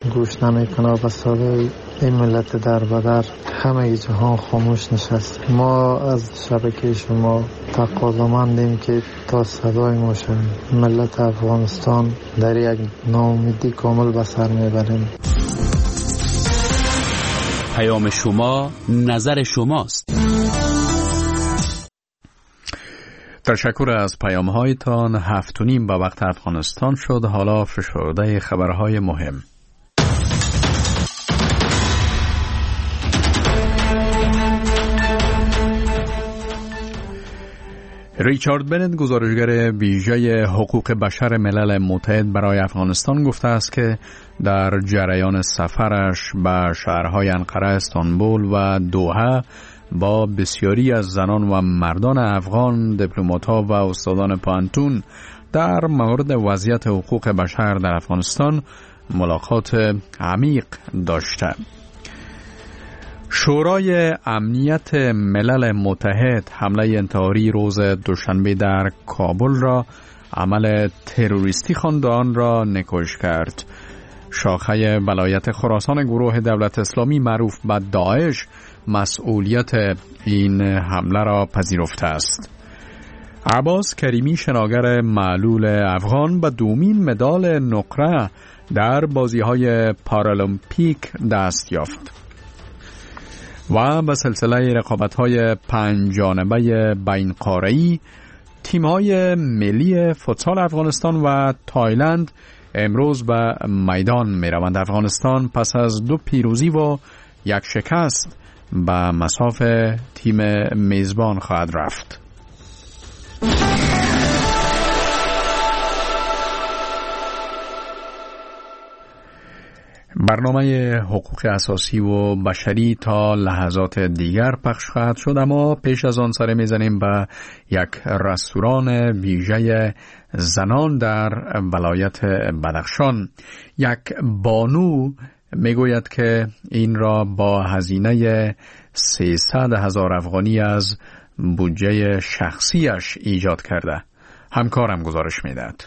گوش نمیکنه. به صدای این ملت در بدر همه جهان خاموش نشست. ما از شبکه شما تقاضامندیم که تا صدای ما شویم. ملت افغانستان در یک ناامیدی کامل به سر میبریم. پیام شما نظر شماست. تشکر از پیام هایتان. 7:30 به وقت افغانستان شد. حالا فشرده خبرهای مهم. ریچارد بنت، گزارشگر ویژه حقوق بشر ملل متحد برای افغانستان، گفته است که در جریان سفرش به شهرهای انقره، استانبول و دوحه با بسیاری از زنان و مردان افغان، دیپلمات‌ها و استادان پانتون در مورد وضعیت حقوق بشر در افغانستان ملاقات عمیق داشته. شورای امنیت ملل متحد حمله انتحاری روز دوشنبه در کابل را عمل تروریستی خواند و آن را نکوش کرد. شاخه ولایت خراسان گروه دولت اسلامی معروف به داعش مسئولیت این حمله را پذیرفته است. عباس کریمی، شناگر معلول افغان، به دومین مدال نقره در بازی‌های پارالمپیک دست یافت. و به سلسله رقابت‌های 5 جانبه بین‌قاره‌ای، تیم‌های ملی فوتسال افغانستان و تایلند امروز به میدان می‌روند. افغانستان پس از 2 پیروزی و 1 شکست به مصاف تیم میزبان خواهد رفت. برنامه حقوق اساسی و بشری تا لحظات دیگر پخش خواهد شد، اما پیش از آن سر میزنیم به یک رستوران ویژه زنان در ولایت بدخشان. یک بانو میگوید که این را با هزینه 300,000 افغانی از بودجه شخصیش ایجاد کرده. همکارم گزارش میدهد.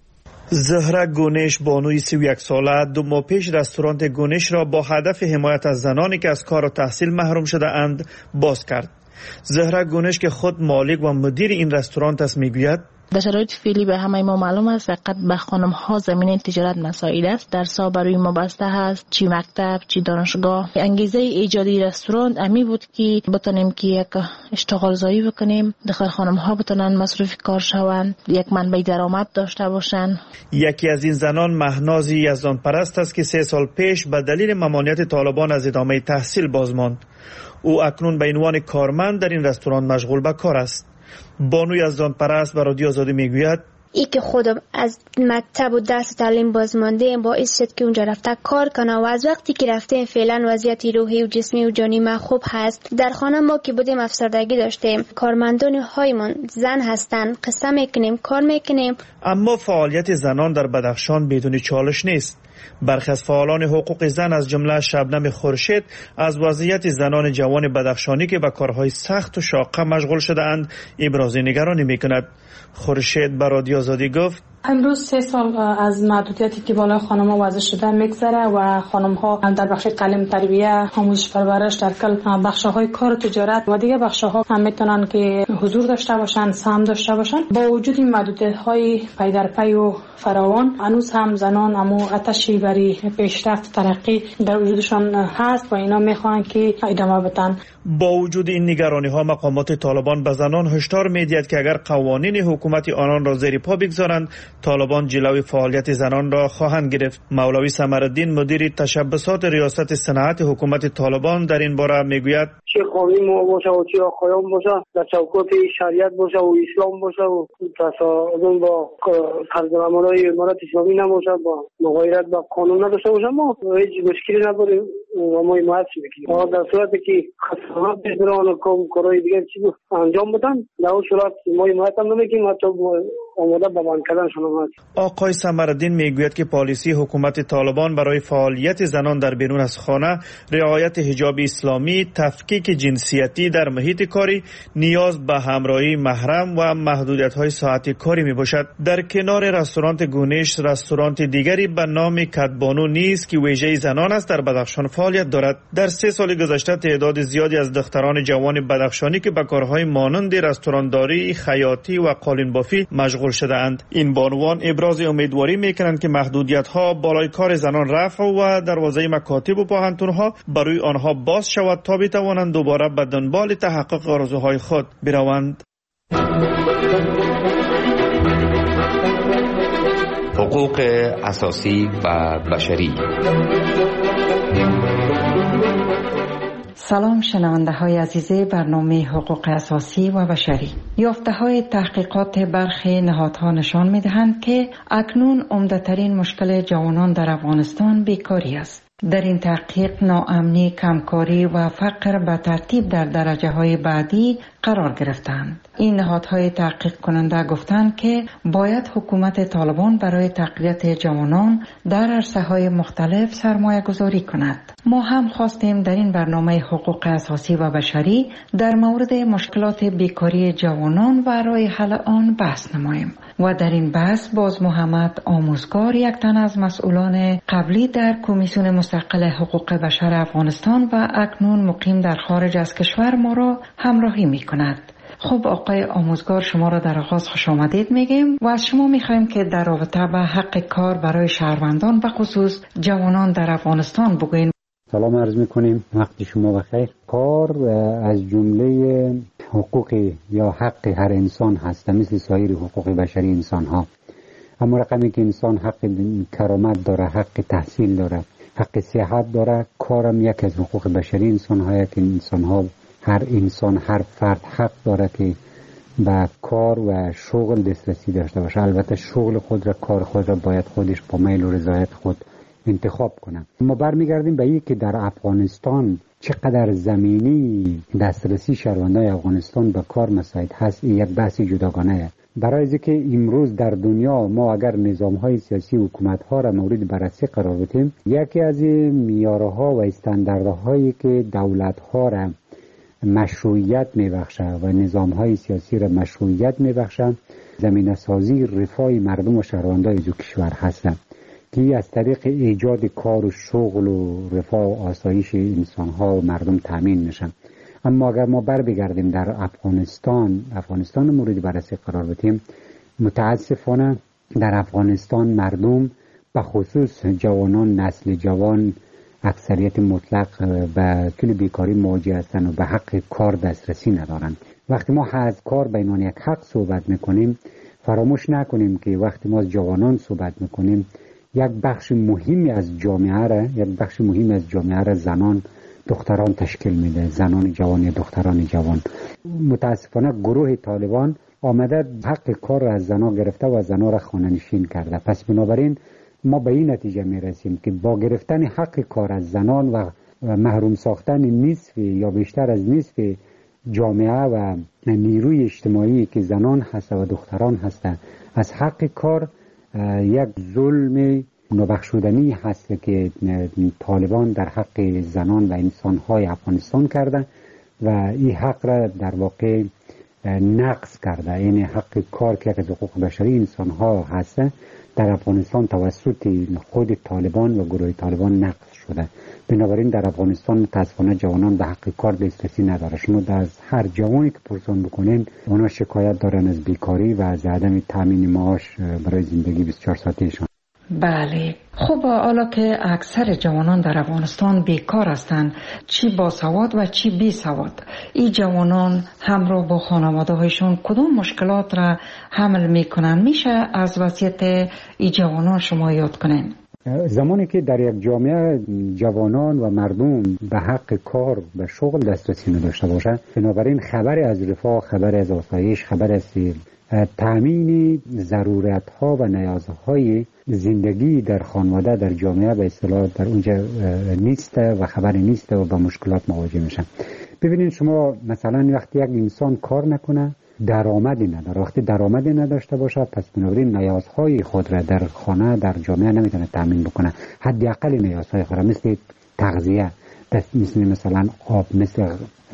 زهره گونش، بانوی 31 ساله، 2 ماه پیش رستوران گونش را با هدف حمایت از زنانی که از کار و تحصیل محروم شده اند باز کرد. زهره گونش که خود مالک و مدیر این رستوران است میگوید در شرایط فعلی به همه ما معلوم است فقط به خانم ها زمینه تجارت مساعد است. در سا برای ما بسته هست، چی مکتب چی دانشگاه. انگیزه ایجادی رستوران امی بود که بتونیم که یک اشتغال زایی بکنیم، داخل خانم ها بتونن مصروف کار شوند، یک منبع درآمد داشته باشند. یکی از این زنان مهناز یزدان پرست است که 3 سال پیش به دلیل ممانعت طالبان از ادامه تحصیل باز ماند. او اکنون به عنوان کارمند در این رستوران مشغول به کار است. بانو یزدان پرست به رادیو آزادی میگوید ای که خودم از مکتب و درس تعلیم باز مانده باعث شد که اونجا رفته کار کنم و از وقتی که رفتیم فعلا وضعیت روحی و جسمی و جانی ما خوب هست. در خانه ما که بودیم افسردگی داشتیم، کارمندان هایمان زن هستند، قصه میکنیم، کار میکنیم. اما فعالیت زنان در بدخشان بدون چالش نیست. برخی از فعالان حقوق زن از جمله شبنم خورشید از وضعیت زنان جوان بدخشانی که به کارهای سخت و شاقه مشغول شده اند ابراز نگرانی میکند. خورشید به رادیو آزادی گفت امروز 3 سال از محدودیتی که بالای خانم‌ها وضع شده میگذره و خانم‌ها در بخش تعلیم تربیت، آموزش پرورش، در کل بخش‌های کار و تجارت و دیگه بخش‌ها هم میتونن که حضور داشته باشن، سهم داشته باشن. با وجود این محدودیت‌های پی در پی و فراوان، هنوز هم زنان اما آتشی برای پیشرفت ترقی در وجودشان هست و اینا میخوان که ادامه بدن. با وجود این نگرانی‌ها، مقامات طالبان به زنان هشدار می‌دهد که اگر قوانین حکومت آنان را زیر پا بگذارند، طالبان جلوی فعالیت زنان را خواهند گرفت. مولوی سمرالدین، مدیر تشبسات ریاست صنعت حکومت طالبان، در این باره میگوید چه قانون باشه و چه آقایان باشه، در چوکات شریعت باشه و اسلام باشه و تصادم با طرز عمل‌های امارت اسلامی نباشه، با مغایرت با قانون نداشته باشه، ما هیچ مشکلی نداریم و ما حمایت میکنیم. در صورتی که خدمات بزرگان و کارهای دیگر چیزی انجام بدن، در اون صورت ما حمایت هم نمیکنیم، حتی آماده به بند کردن شما هست. آقای سمرالدین میگوید که پالیسی حکومت طالبان برای فعالیت زنان در بیرون از خانه، رعایت حجاب اسلامی، تفکیک جنسیتی در محیط کاری، نیاز به همراهی محرم و محدودیت‌های ساعت کاری میباشد. در کنار رستوران گونیش، رستوران دیگری به نام کدبانو نیز که ویژه زنان است در بدخشان فعالیت دارد. در 3 سال گذشته تعداد زیادی از دختران جوان بدخشانی که به کارهای مانند رستورانداری، خیاطی و قالین بافی مشغول شده‌اند. این بانوان ابراز امیدواری میکنند که محدودیت‌ها بالای کار زنان رفع و دروازه مکاتب و پوهنتون‌ها برای آنها باز شود تا بتوانند دوباره به دنبال تحقق آرزوهای خود بروند. حقوق اساسی و بشری. سلام شنونده های عزیز برنامه حقوق اساسی و بشری. یافته های تحقیقات برخی نهادها نشان می دهند که اکنون عمده‌ترین مشکل جوانان در افغانستان بیکاری است. در این تحقیق ناامنی، کمکاری و فقر به ترتیب در درجه های بعدی قرار گرفتند. این نهادهای تحقیق کننده گفتند که باید حکومت طالبان برای تقویت جوانان در عرصه‌های مختلف سرمایه گذاری کند. ما هم خواستیم در این برنامه حقوق اساسی و بشری در مورد مشکلات بیکاری جوانان و راه حل آن بحث نماییم. و در این بحث باز محمد آموزگار، یک تن از مسئولان قبلی در کمیسیون مستقل حقوق بشر افغانستان و اکنون مقیم در خارج از کشور، ما را همراهی می کند. خب آقای آموزگار، شما را در آغاز خوش آمدید میگیم و از شما میخوایم که در رابطه با حق کار برای شهروندان و خصوص جوانان در افغانستان بگوین. سلام عرض میکنیم، وقت شما بخیر. کار از جمله حقوق یا حق هر انسان هست، مثل سایر حقوق بشری انسان ها. اما رقمی که انسان حق کرامت داره، حق تحصیل داره، حق صحت داره، کارم یک از حقوق بشری انسان ها که انسان ها، هر انسان، هر فرد حق داره که به کار و شغل دسترسی داشته باشه. البته شغل خود را، کار خود را باید خودش با میل و رضایت خود انتخاب کنه. ما برمیگردیم به این که در افغانستان چقدر زمینی دسترسی شهروندان افغانستان به کار مساعد هست، این یک بحث جداگانه است. برای اینکه امروز در دنیا ما اگر نظام‌های سیاسی حکومت‌ها را مورد بررسی قرار بدیم، یکی از معیارها و استانداردهایی که دولت‌ها را مشروعیت می‌بخشه و نظام‌های سیاسی را مشروعیت می‌بخشه، زمینه‌سازی رفاه مردم و شهروندان از کشور هستند که از طریق ایجاد کار و شغل و رفاه و آسایش انسان‌ها و مردم تامین میشن. اما اگر ما بگردیم در افغانستان مورد بررسی قرار بدیم، متاسفانه در افغانستان مردم به خصوص جوانان، نسل جوان، اکثریت مطلق به کل بیکاری مواجه هستند و به حق کار دسترسی ندارند. وقتی ما از کار به عنوان یک حق صحبت میکنیم، فراموش نکنیم که وقتی ما از جوانان صحبت میکنیم، یک بخش مهمی از جامعه را زنان، دختران تشکیل میده. زنان جوان یا دختران جوان. متاسفانه گروه طالبان آمده حق کار را از زنان گرفته و زنان را خانه‌نشین کرده. پس بنابراین ما به این نتیجه میرسیم که با گرفتن حق کار از زنان و محروم ساختن نصف یا بیشتر از نصف جامعه و نیروی اجتماعی که زنان هست و دختران هست از حق کار، یک ظلم نابخشودنی هست که طالبان در حق زنان و انسان‌های افغانستان کرده و این حق را در واقع نقض کرده. این حق کار که از حقوق بشری انسان‌ها هست در افغانستان توسط خود طالبان و گروه طالبان نقض شده. بنابراین در افغانستان متاسفانه جوانان به حق کار دسترسی نداره. شما از هر جوانی که پرسان بکنین، اونا شکایت دارن از بیکاری و از عدم تامین معاش برای زندگی 24 ساعتهشان. بله. خب حالا که اکثر جوانان در افغانستان بیکار هستند، چی با سواد و چی بی سواد، این جوانان همراه با خانواده هایشون کدوم مشکلات را حمل میکنن؟ میشه از وضعیت این جوانان شما یاد کنین؟ زمانی که در یک جامعه جوانان و مردم به حق کار و شغل دسترسی نداشته باشند، بنابراین خبری از رفاه، خبری از آسایش، خبری از تامین ضرورت‌ها و نیازهای زندگی در خانواده، در جامعه به اصطلاح در اونجا نیست و خبری نیست و با مشکلات مواجه میشن. ببینید شما مثلا وقتی یک انسان کار نکنه درآمدی نداره. وقتی درآمدی نداشته باشه پس بنابراین نیازهای خود را در خانه در جامعه نمیتونه تامین بکنه. حداقل نیازهای خود را مثل تغذیه، مثلا آب، مثل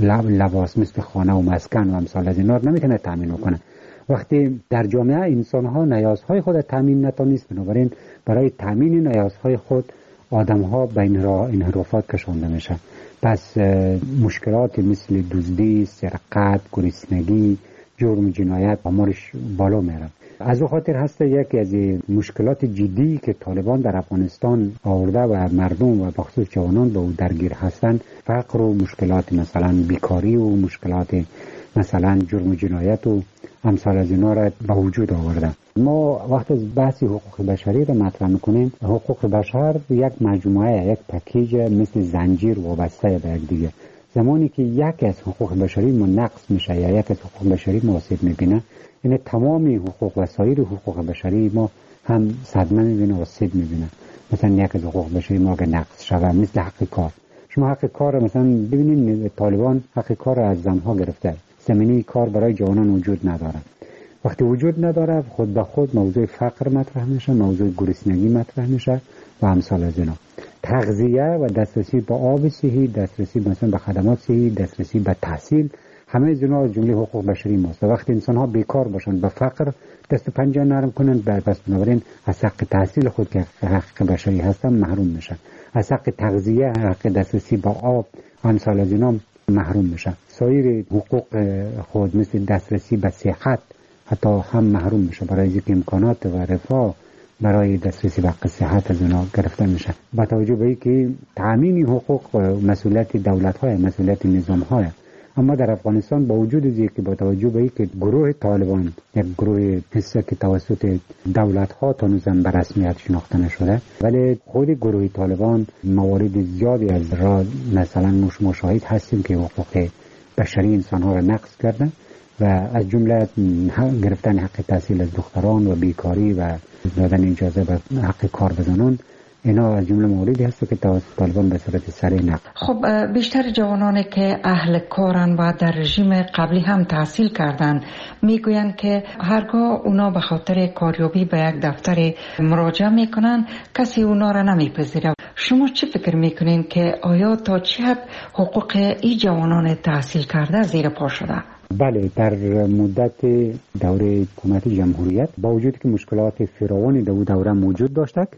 لباس، مثل خانه و مسکن و امثال از اینا نمیتونه تامین بکنه. وقتی در جامعه انسان ها نیازهای خود تامین نتونست، بنابراین برای تامین نیازهای خود آدم ها به انحرافات کشانده میشه. پس مشکلات مثل دزدی، سرقت، گرسنگی، جرم و جنایت آمارش بالا میره. از او خاطر هست یکی از مشکلات جدی که طالبان در افغانستان آورده و مردم و بخصوص جوانان به او درگیر هستند، فقر و مشکلات مثلا بیکاری و مشکلات مثلا جرم و جنایت و امثال از اینا را به وجود آورده. ما وقت از بحث حقوق بشری را مطرح میکنیم، حقوق بشر یک مجموعه، یک پکیج مثل زنجیر وابسته به یک دیگه. زمانی که یک از حقوق بشری ما نقص میشه یا یک از حقوق بشری ما آسیب میبینه، این تمامی حقوق و سایر حقوق بشری ما هم صدمه میبینه و آسیب میبینه. مثلا یک از حقوق بشری ما اگه نقص شود، مثل حق کار. شما حق کار مثلا ببینید طالبان حق کار از زنها گرفته، زمینه کار برای جوانان وجود نداره. وقتی وجود نداره خود به خود موضوع فقر مطرح میشه، موضوع گرسنگی مطرح میشه و امثال از اینا. تغذیه و دسترسی به آب صحی، دسترسی مثلا به خدمات صحی، دسترسی به تحصیل، همه از اینا از جمله حقوق بشری ماست. وقتی انسان ها بیکار باشن، به فقر دست و پنجه نرم کنن، پس بنابراین از حق تحصیل خود که حق بشری هستن محروم میشن. از حق تغذیه، حق دسترسی به آب، امثال از اینا محروم میشن. سایر حقوق خود مثل دسترسی به صحت حتی هم محروم میشه، برای اینکه امکانات و رفاه برای دسترسی به صحت از اونا گرفته میشه. با توجه به اینکه تامین حقوق مسئولیت دولت‌های، مسئولیت نظام‌های، اما در افغانستان با وجود اینکه با توجه به اینکه گروه طالبان یک گروه هست که توسط دولت‌ها تا هنوز به رسمیت شناخته نشده، ولی خود گروه طالبان موارد زیادی از را مثلا مشاهد هستیم که حقوق بشری انسان‌ها را نقض کردن و از جمله گرفتن حق تحصیل از دختران و بیکاری و دادن اجازه به حق کار به زنان، اینا از جمله موردی هست که طالبان به صورت سریع نقض. خب بیشتر جوانانی که اهل کارن و در رژیم قبلی هم تحصیل کردن میگویند که هرگاه اونا به خاطر کاریابی به یک دفتر مراجعه میکنن کسی اونا را نمیپذیره. شما چه فکر میکنین که آیا تا چه حد حقوق این جوانان تحصیل کرده زیر پا شده؟ بله، در مدت دوره حکومت جمهوریت با وجود که مشکلات فراوانی در دوره موجود داشتند،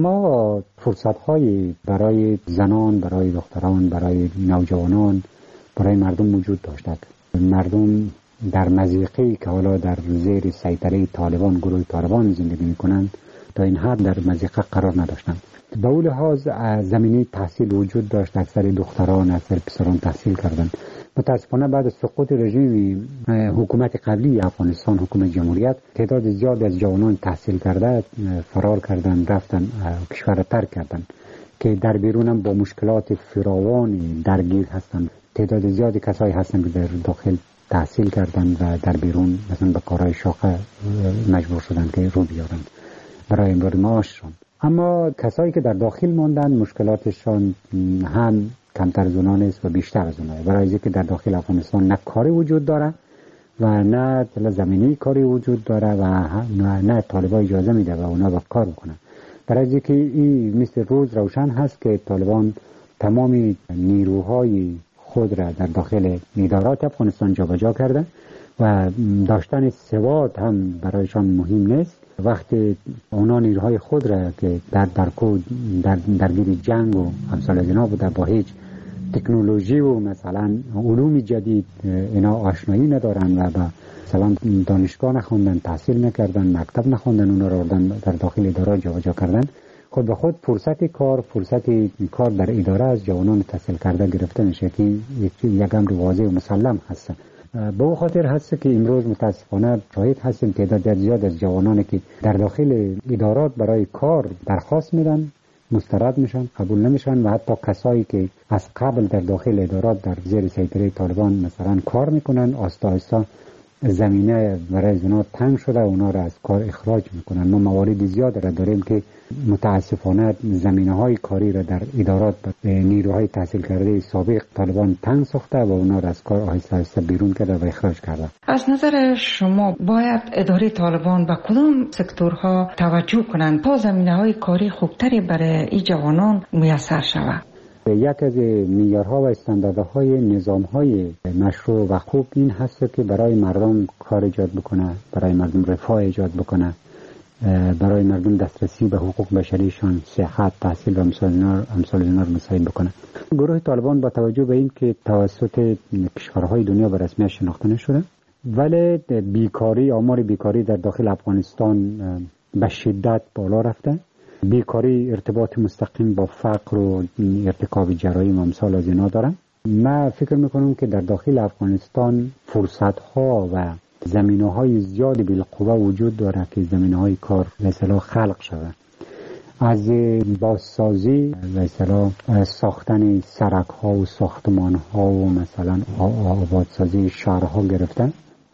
اما فرصت‌های برای زنان، برای دختران، برای نوجوانان، برای مردم وجود داشتند. مردم در مضیقه‌ای که حالا در زیر سیطره طالبان، گروه طالبان زندگی می‌کنند، تا این حد در مضیقه قرار نداشتند. به اون لحاظ زمینه تحصیل وجود داشت، اکثر دختران، اکثر پسران تحصیل کردند. متاسفانه بعد از سقوط رژیم حکومت قبلی افغانستان، حکومت جمهوریت، تعداد زیاد از جوانان تحصیل کرده فرار کردن، رفتن کشور ترک کردن که در بیرون هم با مشکلات فراوانی درگیر هستند. تعداد زیادی کسایی هستند که در داخل تحصیل کردن و در بیرون مثلا به کارهای شاقه مجبور شدن که رو بیارن برای امرار معاششون. اما کسایی که در داخل ماندن مشکلاتشان هم کمتر از اونها نیست و بیشتر از اونها، برای اینکه در داخل افغانستان نه کاری وجود داره و نه زمینه کاری وجود داره و نه طالبان اجازه میده و اونا با کار بکنن. برای اینکه این مثل روز روشن هست که طالبان تمامی نیروهای خود را در داخل ادارات افغانستان جابجا کرده و داشتن سواد هم برایشان مهم نیست. وقتی اونا نیروهای خود را که درگیر جنگ و امثال از اینا بوده، با هیچ تکنولوژی و مثلا علوم جدید اینا آشنایی ندارن و مثلا دانشگاه نخوندن، تحصیل نکردن، مکتب نخوندن، اونا را در داخل اداره جابجا کردن، خود به خود فرصت کار در اداره از جوانان تحصیل کرده گرفته میشه که یک امر واضح و مسلم هست. به او خاطر هست که امروز متاسفانه شاهد هستیم تعداد زیاد از جوانانی که در داخل ادارات برای کار درخواست میدن، مسترد میشن، قبول نمیشن و حتی کسایی که از قبل در داخل ادارات در زیر سیطره طالبان مثلا کار میکنن، آستا زمینه برای زنان تنگ شده و اونا را از کار اخراج میکنن. ما موارد زیاد را داریم که متاسفانه زمینه‌های کاری را در ادارات نیروهای تحصیل کرده سابق طالبان تنگ ساخته و اونا را از کار آهسته آهسته بیرون کرده و اخراج کرده. از نظر شما باید اداره طالبان به کدام سکتورها توجه کنند تا زمینه‌های کاری خوبتری برای این جوانان میسر شود؟ یک از معیارها و استانداردهای نظام‌های مشروع و خوب این هست که برای مردم کار ایجاد بکنه، برای مردم رفاه ایجاد بکنه، برای مردم دسترسی به حقوق بشریشان، صحت، تحصیل و امثال اینا رو مساعد بکنه. گروه طالبان با توجه به این که توسط کشورهای دنیا به رسمیت شناخته نشده، ولی بیکاری، آمار بیکاری در داخل افغانستان به شدت بالا رفته. بیکاری ارتباط مستقیم با فقر و ارتکاب جرایم و امثال از اینا دارن. من فکر میکنم که در داخل افغانستان فرصت‌ها و زمینه‌های زیادی بالقوه وجود داره که زمینه‌های کار مثلا خلق شود. از بازسازی و مثلا ساختن سرک‌ها و ساختمان‌ها و مثلا آبادسازی شهرها گرفتن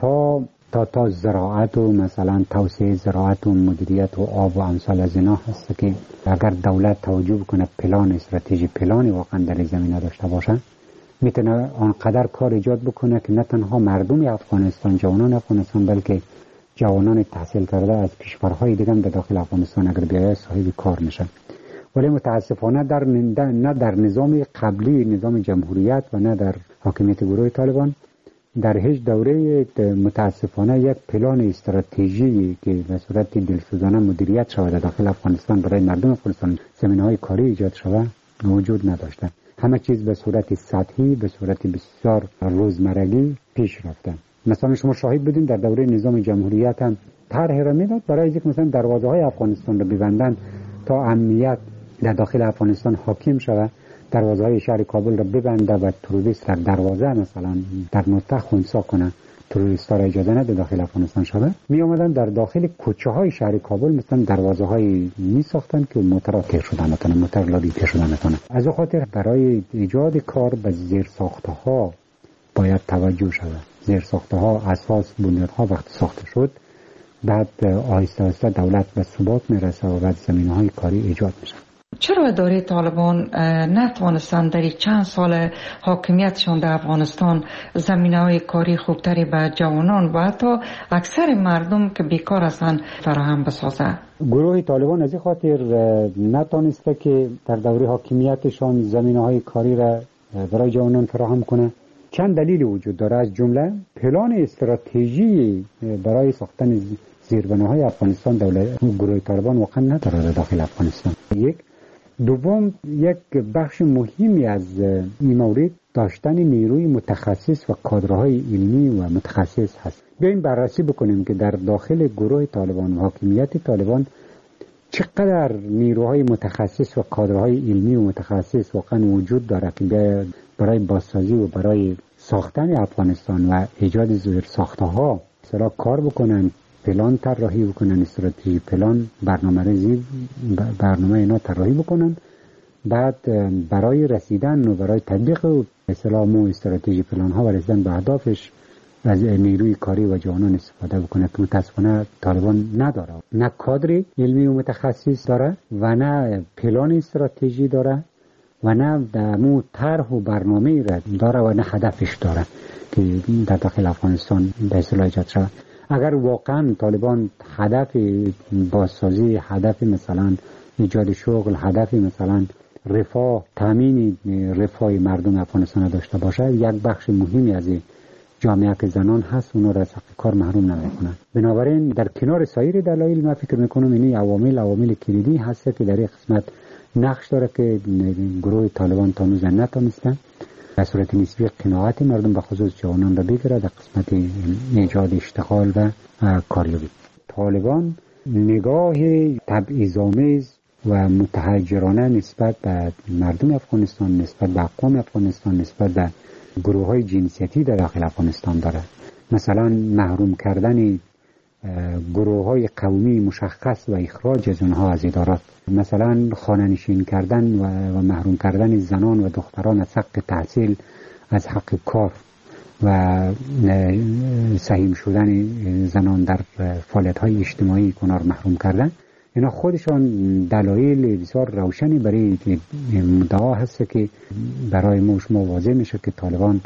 تا زراعت و مثلا توسعه زراعت و مدیریت و آب و امثال از اینا هست که اگر دولت توجه کنه پلان استراتژی پلانی واقعا در زمینه داشته باشه میتونه آنقدر کار ایجاد بکنه که نه تنها مردم افغانستان، جوانان افغانستان، بلکه جوانان تحصیل کرده از کشورهای دیگه هم در داخل افغانستان اگر بیاید صاحب کار میشن. ولی متاسفانه نه در نظام قبلی، نظام جمهوریت و نه در حاکمیت گروه طالبان در هیچ دوره متاسفانه یک پلان استراتژی که به صورت دلسوزانه مدیریت شود در داخل افغانستان برای مردم افغانستان زمینه‌های کاری ایجاد شود وجود نداشته. همه چیز به صورت سطحی، به صورت بسیار روزمرگی پیش رفته. مثلا شما شاهد بودین در دوره نظام جمهوریت هم طرح را میداد برای اینکه مثلا دروازه‌های افغانستان را ببندن تا امنیت در داخل افغانستان حاکم شود، دروازه‌های شهر کابل را ببنده و تروریست در دروازه مثلا در نقطه خنثی کنه، تروریست‌ها را اجازه نده داخل افغانستان شود. می اومدن در داخل کوچه‌های شهر کابل مثلا دروازه‌های می ساختن که موتورها تیر شدن نتونه، موتور لابی تیر شدن نتونه. از اون خاطر برای ایجاد کار به زیرساخت‌ها باید توجه شود. زیرساخت‌ها اساس بنیادها وقت ساخته شد، بعد آهسته آهسته دولت به ثبات میرسه و بعد زمینه‌های کاری ایجاد میشه. چرا اداره طالبان نتوانستند در چند سال حاکمیتشان در افغانستان زمینه‌های کاری خوبتری به جوانان و حتی اکثر مردم که بیکار هستند فراهم بسازد؟ گروه طالبان از این خاطر نتوانسته که در دوره حاکمیتشان زمینه‌های کاری را برای جوانان فراهم کنه. چند دلیل وجود داره، از جمله پلان استراتژی برای ساختن زیربناهای افغانستان دولت گروه طالبان واقعا نداره در داخل افغانستان. یک دوم، یک بخش مهمی از این مورد داشتن نیروی متخصص و کادرهای علمی و متخصص هست. بیایم بررسی بکنیم که در داخل گروه طالبان و حاکمیت طالبان چقدر نیروهای متخصص و کادرهای علمی و متخصص واقعا وجود داره که برای بازسازی و برای ساختن افغانستان و ایجاد زیرساخت‌ها مثلا کار بکنن، پلان طراحی بکنن، استراتژی پلان، برنامه اینا طراحی بکنن، بعد برای رسیدن و برای تطبیق اسلام و استراتژی پلان ها و رسیدن به اهدافش از نیروی کاری و جوانان استفاده بکنه که متاسفانه طالبان نداره. نه کادر علمی و متخصص داره و نه پلان استراتژی داره و نه مو طرح و برنامه را داره و نه هدفش داره که در داخل افغانستان به اصطلاح ایجاد شود. اگر واقعا طالبان هدف بازسازی، هدف مثلا ایجاد شغل، هدف مثلا رفاه، تامین رفاه مردم افغانستان داشته باشه، یک بخش مهمی از جامعه که زنان هست اونا را از حق کار محروم نمیکنن. بنابراین در کنار سایر دلایل من فکر میکنم این عوامل کلیدی هست که در این قسمت نقش داره که گروه طالبان تا هنوز نتونستن به صورت نسبی قناعت مردم به خصوص جوانان را بگیره در قسمت ایجاد اشتغال و کاریابی. طالبان نگاه تبعیض‌آمیز و متحجرانه نسبت به مردم افغانستان، نسبت به اقوام افغانستان، نسبت به گروه های جنسیتی در داخل افغانستان داره. مثلا محروم کردن گروه های قومی مشخص و اخراج از اونها از ادارات، مثلا خانه نشین کردن و محروم کردن زنان و دختران از حق تحصیل، از حق کار، و سهیم شدن زنان در فعالیت‌های اجتماعی کنار محروم کردن، اینا خودشان دلایل بسیار روشنی برای مدعا هست که برای ما شما واضح میشه که طالبان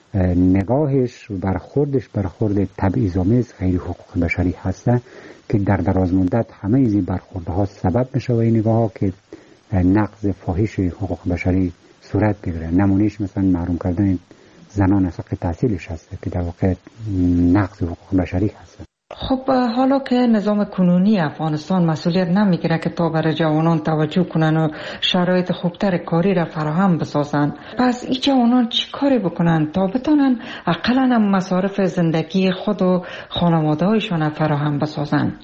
نگاهش و برخورد تبعیض‌آمیز غیر حقوق بشری هسته که در دراز مدت همه این برخوردها سبب میشه و این نگاه‌ها که نقض فاحش حقوق بشری صورت بگیره. نمونهش مثلا محروم کردن زنان از حق تحصیلش هست که در واقع نقض حقوق بشری هست. خب حالا که نظام کنونی افغانستان مسئولیت نمیگیره که تا برای جوانان توجه کنن و شرایط خوبتر کاری را فراهم بسازن، پس این جوانان چی کاری بکنن تا بتونن اقلا مصارف زندگی خود و خانواده هایشان فراهم بسازن؟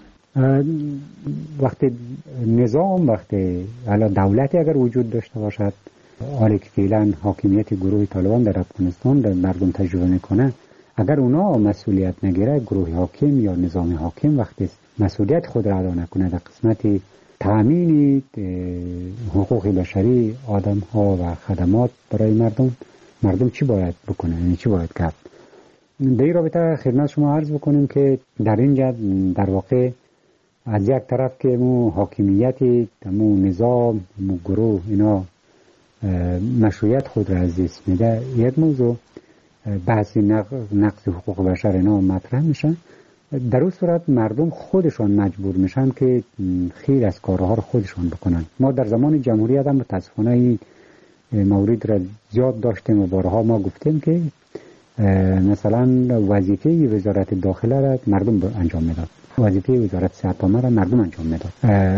وقتی نظام، وقتی دولتی اگر وجود داشته باشد، حالی که فعلا حاکمیت گروه طالبان در افغانستان در مردم تجربه میکنه، اگر اونا مسئولیت نگیره، گروه حاکم یا نظام حاکم وقتی مسئولیت خود را ادا نکنه در قسمت تأمین حقوق بشری آدم ها و خدمات برای مردم چی باید بکنه، یعنی چی باید کرد؟ در این رابطه خدمت شما عرض بکنیم که در اینجا در واقع از یک طرف که مو حاکمیت مو نظام مو گروه اینا مشروعیت خود را از دست میده، یک موضوع بحث نقض حقوق بشر اینا مطرح میشن، در اون صورت مردم خودشان مجبور میشن که خیلی از کارها رو خودشان بکنن. ما در زمان جمهوریت هم متاسفانه این مورد را زیاد داشتیم و بارها ما گفتیم که مثلا وظیفه وزارت داخله را مردم انجام میداد، وظیفه وزارت صحت عامه را مردم انجام میداد.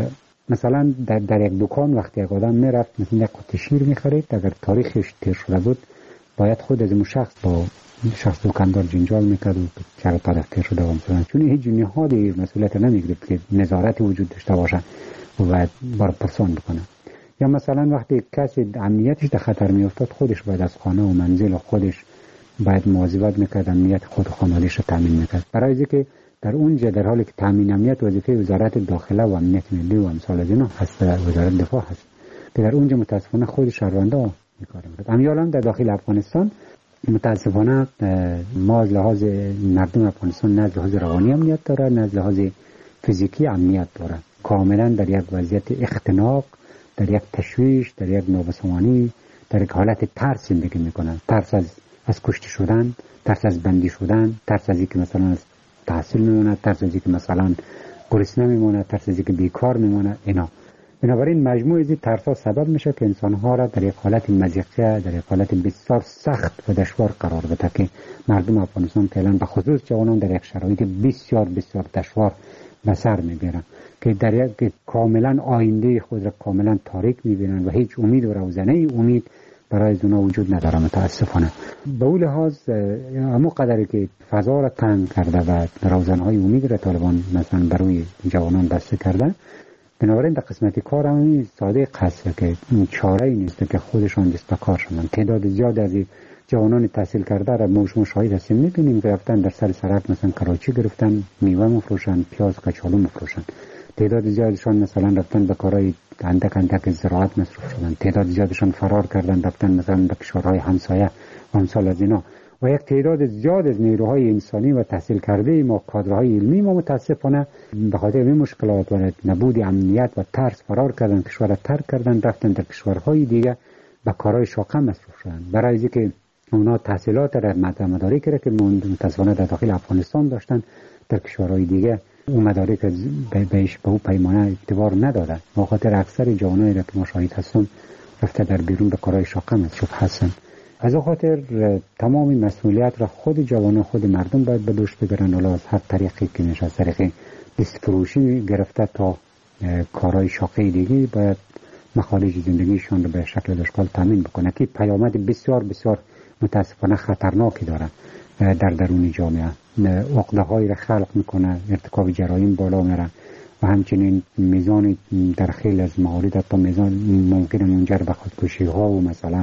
مثلا در یک دکان وقتی یک آدم میرفت مثلا یک قطعه شیر میخرید، اگر تاریخش تیر شده بود باید خود از اون شخص با شخص دکاندار جنجال میکرد و چرا طرف تیر شده مثلا، چون هیچ نهادی مسئولیت نمیگرفت که نظارت وجود داشته باشه و باید برپرسان بکنه. یا مثلا وقتی کسی امنیتش در خطر میافتاد، خودش باید از خانه و منزل خودش باید مواظبت میکرد، امنیت خود و خانواده‌اش رو تامین میکرد. برای اینکه در اونجا در حالی که تامین امنیت وظیفه وزارت داخله و امنیت ملی و امثال از اینا هست، وزارت دفاع هست، که در اونجا متاسفانه خود شهروندا میکاره. امیالا در داخل افغانستان متاسفانه ما از لحاظ مردم افغانستان نه از لحاظ روانی امنیت داره، نه از لحاظ فیزیکی امنیت داره. کاملا در یک وضعیت اختناق، در یک تشویش، در یک نابسامانی، در یک حالت ترس زندگی میکنن. ترس از کشته شدن، ترس از بندی شدن، ترس از اینکه مثلا از تحصیل میمونه، ترس از اینکه مثلا گرسنه میمونه، ترس از اینکه بیکار میمونه. بنابراین مجموع از این ترس‌ها سبب میشه که انسان‌ها را در یک حالت مضیقه، در یک حالت بسیار سخت و دشوار قرار بده که مردم افغانستان فعلا به خصوص جوانان در یک شرایط بسیار بسیار دشوار به سر میبرن که در یک کاملا آینده خود را کاملا تاریک میبینن و هیچ امید و روزنه امید برای اونا وجود نداره متاسفانه. به اون لحاظ همون قدری که فضا را تنگ کرده و روزنهای امید را طالبان مثلا برای جوانان بسته کرده، بنابراین در قسمت کار هم ساده قصده که چاره نیست که خودشان دست به کار شدن. تعداد زیاد از جوانان تحصیل کرده را ما شاهد هستیم، میبینیم که رفتن در سر سرک مثلا کراچی گرفتن، میوه مفروشن، پیاز کچالو مفروشن. تعداد زیادشان مثلا رفتن به کارهای اندک زراعت مصروف شدن. تعداد زیادشان فرار کردن، رفتن مثلا به کشورهای همسایه و امثال از اینا. و یک تعداد زیاد از نیروهای انسانی و تحصیل کرده ما، کادرهای علمی ما متاسفانه به خاطر این مشکلات و نبود امنیت و ترس فرار کردن، کشور را ترک کردن، رفتن در کشورهای دیگه به کارهای شاقه مصروف شدن. برای اینکه اونا تحصیلات را مدارک را که متاسفانه در داخل افغانستان داشتن در کشورهای دیگه اون مدارک بهش به اون پیمانه اعتبار نداده. به خاطر اکثر جوانایی را که ما شاهد هستیم رفته در بیرون به کارهای شاقه مصروف هستن. از اون خاطر تمام مسئولیت را خود جوانان، خود مردم باید به دوش بگیرن، ولی از هر طریقی که میشه، از طریق دستفروشی گرفته تا کارهای شاقه دیگه باید مخارج زندگیشان رو به شکل دشکال تامین بکنه که پیامد بسیار بسیار متاسفانه خطرناکی داره در درون جامعه. عقده‌هایی را خلق میکنه، ارتکاب جرایم بالا میره و همچنین میزان در خیلی از موارد حتی میزان ممکنه منجر به خودکشی ها و مثلا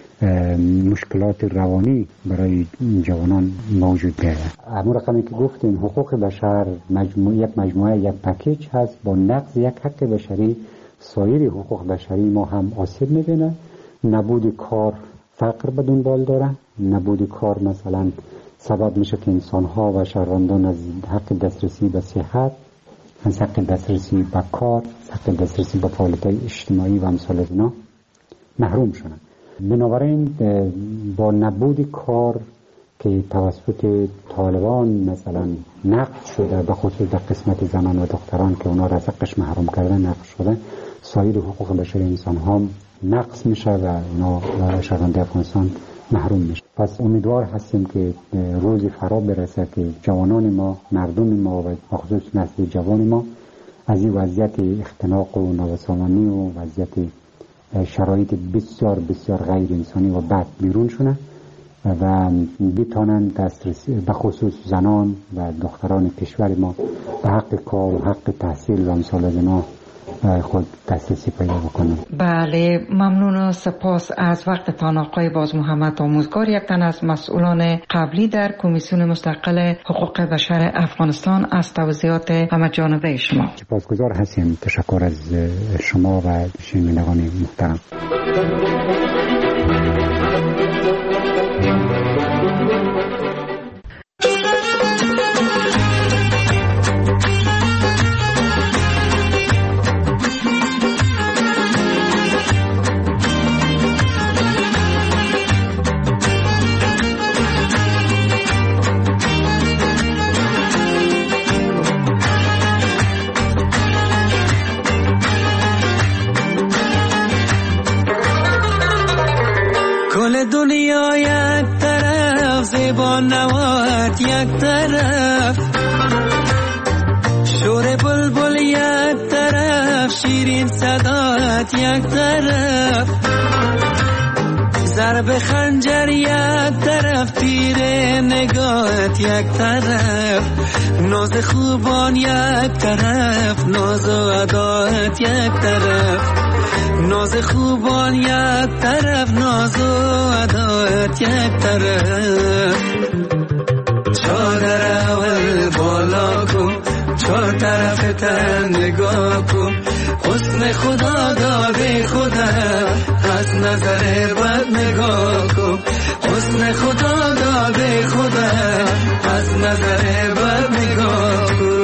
مشکلات روانی برای جوانان موجود گردد. همون رقمی که گفتیم حقوق بشر یک مجموعه، یک پکیج هست. با نقض یک حق بشری سایر حقوق بشری ما هم آسیب میبینه. نبود کار فقر به دنبال داره. نبود کار مثلا سبب میشه که انسان‌ها و شهروندان از حق دسترسی به صحت، از حق دسترسی به کار، حق دسترسی به فعالیت‌های اجتماعی و امثال از اینا محروم شدن. بنابراین با نبود کار که توسط طالبان مثلا نقض شده، به خصوص در قسمت زنان و دختران که اونا را از حقش محروم کردن نقض شده، سایر حقوق بشری انسان ها نقض میشه و اونا شهروندی افغانستان محروم میشه. پس امیدوار هستیم که روزی فرا برسه که جوانان ما، مردم ما و خصوص نسل جوان ما از این وضعیت اختناق و نابسامانی و وضعیت شرایط بسیار بسیار غیر انسانی و بد بیرون شونه و بتانند دسترسی به خصوص زنان و دختران کشور ما به حق کار و حق تحصیل و امثال از اینا خود دسترسی پیدا بکنند. بله، ممنون و سپاس از وقتتان آقای باز محمد آموزگار، یک تن از مسئولان قبلی در کمیسیون مستقل حقوق بشر افغانستان، از توضیحات همه جانبه شما. سپاسگزار هستیم. تشکر از شما و شنوندگان محترم. دنیا یک طرف، زیبا نوات یک طرف، شور بلبل یک طرف، شیرین صدات یک طرف، ضرب خنجر یک طرف، تیر نگاهت یک طرف، ناز خوبان یک طرف، ناز و ادایت یک طرف، ناز خوبان یک طرف، ناز و ادایت یک طرف. چادر اول بالا کن، چهار طرف تن نگاه کن، حسن خدا داده خدا، از نظر بد نگاه کن، حسن خدا داده خدا، از نظر بد نگاه کن.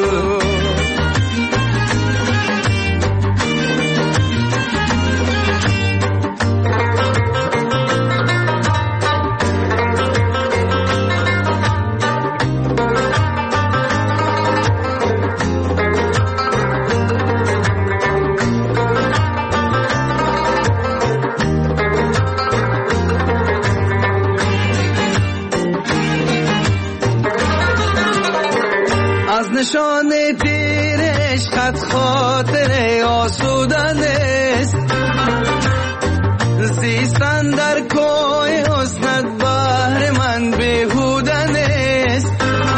نشان تیر عشقت خاطر آسودن است، زیستن در کوه حسنت بهر من بیهودن است،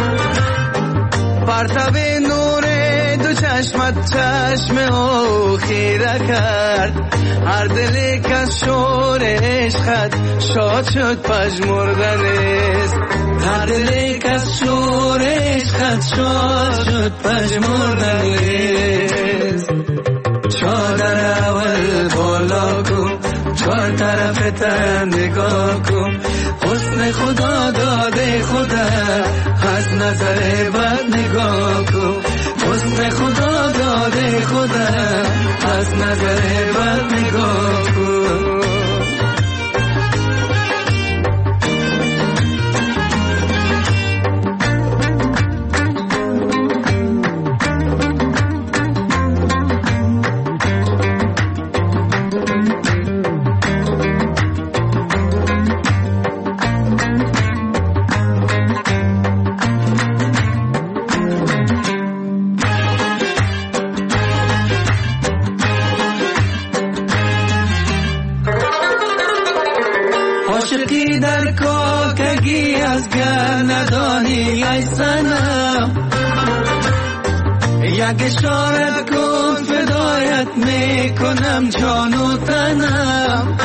پرتاب نور دو چشمت چشم او خیره کرد، هر دل کس شور عشقت شاد شد پژمردن است، هر دل کس شور عشقت شاد شد پژمردن است. چادر اول بالا کن، چهار طرف تن نگاه کن، حسن خدا داده خدا، از نظر بد نگاه کن، حسن خدا داده خدا، از نظر بد نگاه کن. عاشقی در کاکگی از گر ندانی ای صنم، یک اشارت کن فدایت میکنم جان و تنم،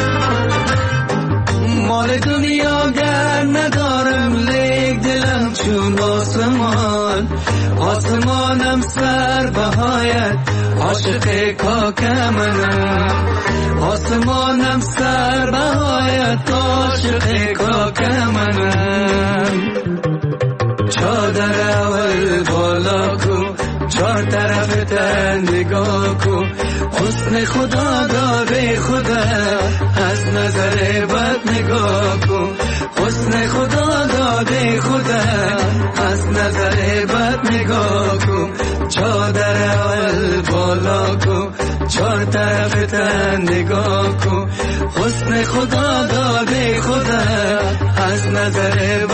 مال دنیا گر ندارم لیک دلم چون آسمان، آسمانم سر بهایت عاشق کاک منم، آسمانم سر بهایت عاشق کاک منم. چادر اول بالا کو چار طرف تن نگاه کو، حسن خدا داده خدا از نظر بد نگاه کو، حسن خدا داده خدا از نظر بد نگاه کو. چادر اول بالا کو چار طرف تن نگاه کو، حسن خدا داده خدا از نظر